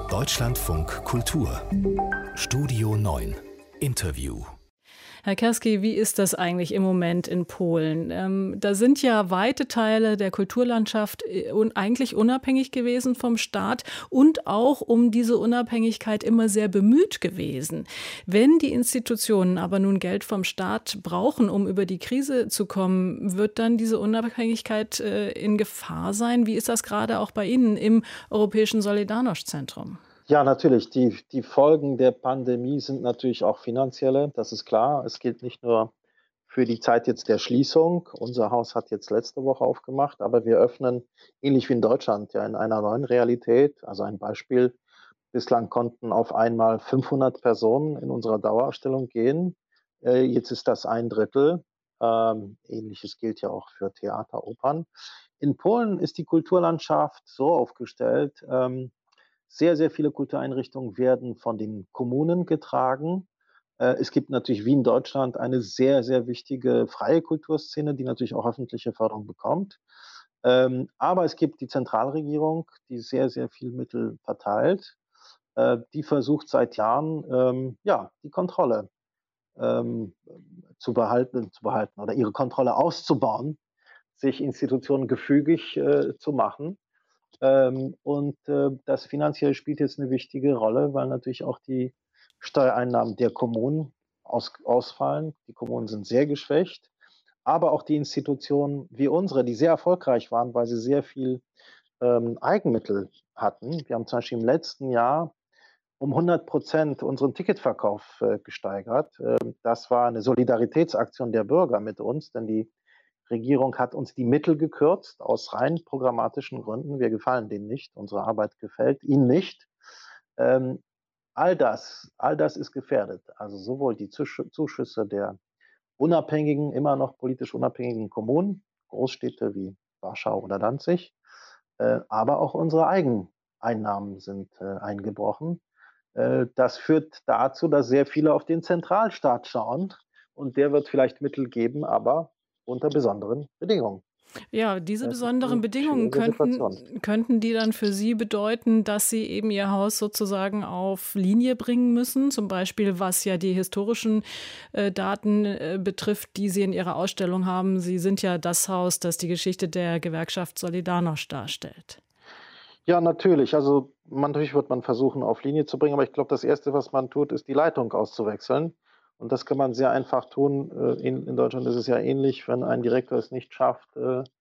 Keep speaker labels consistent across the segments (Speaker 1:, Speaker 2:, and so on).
Speaker 1: Deutschlandfunk Kultur Studio 9 Interview.
Speaker 2: Herr Kerski, wie ist das eigentlich im Moment in Polen? Da sind ja weite Teile der Kulturlandschaft eigentlich unabhängig gewesen vom Staat und auch um diese Unabhängigkeit immer sehr bemüht gewesen. Wenn die Institutionen aber nun Geld vom Staat brauchen, um über die Krise zu kommen, wird dann diese Unabhängigkeit in Gefahr sein? Wie ist das gerade auch bei Ihnen im Europäischen Solidarność-Zentrum?
Speaker 3: Ja, natürlich. Die Folgen der Pandemie sind natürlich auch finanzielle, das ist klar. Es gilt nicht nur für die Zeit jetzt der Schließung. Unser Haus hat jetzt letzte Woche aufgemacht, aber wir öffnen ähnlich wie in Deutschland ja in einer neuen Realität. Also ein Beispiel: Bislang konnten auf einmal 500 Personen in unserer Dauerausstellung gehen. Jetzt ist das ein Drittel. Ähnliches gilt ja auch für Theater, Opern. In Polen ist die Kulturlandschaft so aufgestellt, sehr, sehr viele Kultureinrichtungen werden von den Kommunen getragen. Es gibt natürlich wie in Deutschland eine sehr, sehr wichtige freie Kulturszene, die natürlich auch öffentliche Förderung bekommt. Aber es gibt die Zentralregierung, die sehr, sehr viel Mittel verteilt. Die versucht seit Jahren, ja, die Kontrolle ähm, zu behalten oder ihre Kontrolle auszubauen, sich Institutionen gefügig zu machen. Das Finanzielle spielt jetzt eine wichtige Rolle, weil natürlich auch die Steuereinnahmen der Kommunen ausfallen. Die Kommunen sind sehr geschwächt, aber auch die Institutionen wie unsere, die sehr erfolgreich waren, weil sie sehr viel Eigenmittel hatten. Wir haben zum Beispiel im letzten Jahr um 100% unseren Ticketverkauf gesteigert. Das war eine Solidaritätsaktion der Bürger mit uns, denn die Regierung hat uns die Mittel gekürzt aus rein programmatischen Gründen. Wir gefallen denen nicht, unsere Arbeit gefällt ihnen nicht. Ähm, all das ist gefährdet. Also sowohl die Zuschüsse der unabhängigen, immer noch politisch unabhängigen Kommunen, Großstädte wie Warschau oder Danzig, aber auch unsere Eigeneinnahmen sind eingebrochen. Das führt dazu, dass sehr viele auf den Zentralstaat schauen und der wird vielleicht Mittel geben, aber unter besonderen Bedingungen.
Speaker 2: Ja, diese
Speaker 3: Das ist
Speaker 2: besonderen
Speaker 3: eine
Speaker 2: Bedingungen
Speaker 3: schwierige Situation.
Speaker 2: könnten die dann für Sie bedeuten, dass Sie eben Ihr Haus sozusagen auf Linie bringen müssen, zum Beispiel was ja die historischen Daten betrifft, die Sie in Ihrer Ausstellung haben. Sie sind ja das Haus, das die Geschichte der Gewerkschaft Solidarność darstellt.
Speaker 3: Ja, natürlich. Also natürlich wird man versuchen, auf Linie zu bringen, aber ich glaube, das Erste, was man tut, ist, die Leitung auszuwechseln. Und das kann man sehr einfach tun. In Deutschland ist es ja ähnlich, wenn ein Direktor es nicht schafft,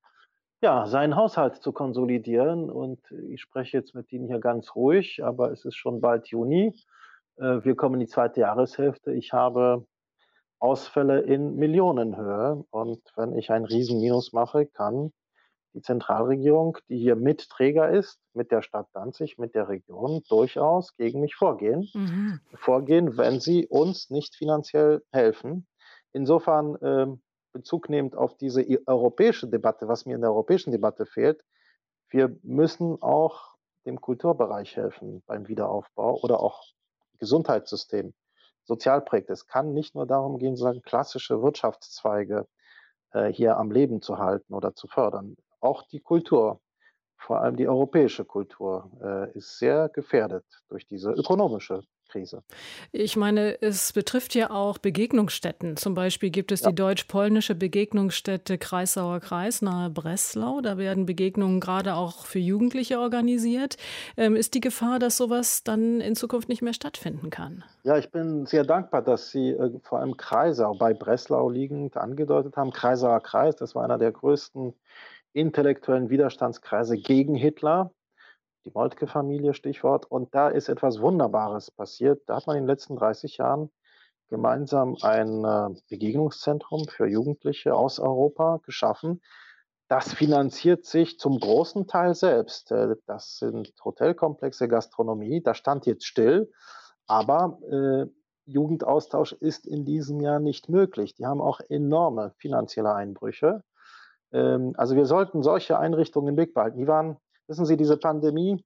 Speaker 3: ja, seinen Haushalt zu konsolidieren. Und ich spreche jetzt mit Ihnen hier ganz ruhig, aber es ist schon bald Juni. Wir kommen in die zweite Jahreshälfte. Ich habe Ausfälle in Millionenhöhe. Und wenn ich ein Riesenminus mache, kann die Zentralregierung, die hier Mitträger ist, mit der Stadt Danzig, mit der Region, durchaus gegen mich
Speaker 2: Mhm.
Speaker 3: vorgehen, wenn sie uns nicht finanziell helfen. Insofern Bezug nehmend auf diese europäische Debatte, was mir in der europäischen Debatte fehlt, wir müssen auch dem Kulturbereich helfen beim Wiederaufbau oder auch Gesundheitssystem, Sozialprojekte. Es kann nicht nur darum gehen, sozusagen klassische Wirtschaftszweige hier am Leben zu halten oder zu fördern. Auch die Kultur, vor allem die europäische Kultur, ist sehr gefährdet durch diese ökonomische Krise.
Speaker 2: Ich meine, es betrifft ja auch Begegnungsstätten. Zum Beispiel gibt es
Speaker 3: Ja.
Speaker 2: die deutsch-polnische Begegnungsstätte Kreisauer Kreis nahe Breslau. Da werden Begegnungen gerade auch für Jugendliche organisiert. Ist die Gefahr, dass sowas dann in Zukunft nicht mehr stattfinden kann?
Speaker 3: Ja, ich bin sehr dankbar, dass Sie vor allem Kreisau bei Breslau liegend angedeutet haben. Kreisauer Kreis, das war einer der größten intellektuellen Widerstandskreise gegen Hitler. Die Moltke-Familie, Stichwort. Und da ist etwas Wunderbares passiert. Da hat man in den letzten 30 Jahren gemeinsam ein Begegnungszentrum für Jugendliche aus Europa geschaffen. Das finanziert sich zum großen Teil selbst. Das sind Hotelkomplexe, Gastronomie. Das stand jetzt still, aber Jugendaustausch ist in diesem Jahr nicht möglich. Die haben auch enorme finanzielle Einbrüche. Also wir sollten solche Einrichtungen im Blick behalten. Wissen Sie, diese Pandemie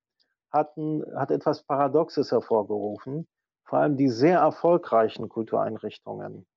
Speaker 3: hat etwas Paradoxes hervorgerufen. Vor allem die sehr erfolgreichen Kultureinrichtungen,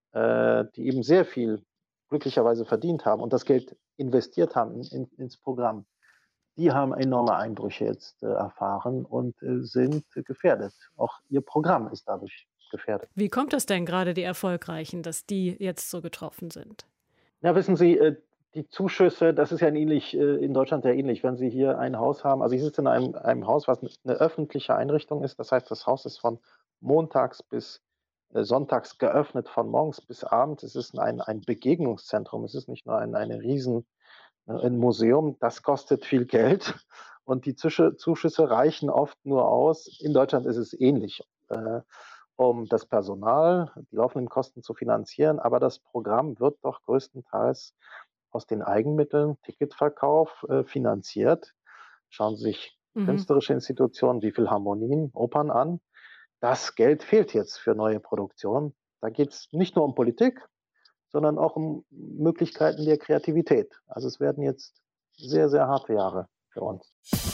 Speaker 3: die eben sehr viel glücklicherweise verdient haben und das Geld investiert haben ins Programm, die haben enorme Einbrüche jetzt erfahren und sind gefährdet. Auch ihr Programm ist dadurch gefährdet.
Speaker 2: Wie kommt das denn gerade die Erfolgreichen, dass die jetzt so getroffen sind?
Speaker 3: Ja, wissen Sie, die Zuschüsse, das ist ja in Deutschland ja ähnlich. Wenn Sie hier ein Haus haben, also ich sitze in einem Haus, was eine öffentliche Einrichtung ist. Das heißt, das Haus ist von montags bis sonntags geöffnet, von morgens bis abends. Es ist ein Begegnungszentrum. Es ist nicht nur ein Museum. Das kostet viel Geld und die Zuschüsse reichen oft nur aus. In Deutschland ist es ähnlich. Um das Personal, die laufenden Kosten zu finanzieren. Aber das Programm wird doch größtenteils aus den Eigenmitteln, Ticketverkauf finanziert. Schauen Sie sich
Speaker 2: Mhm.
Speaker 3: künstlerische Institutionen wie Philharmonien, Opern an. Das Geld fehlt jetzt für neue Produktionen. Da geht es nicht nur um Politik, sondern auch um Möglichkeiten der Kreativität. Also es werden jetzt sehr, sehr harte Jahre für uns.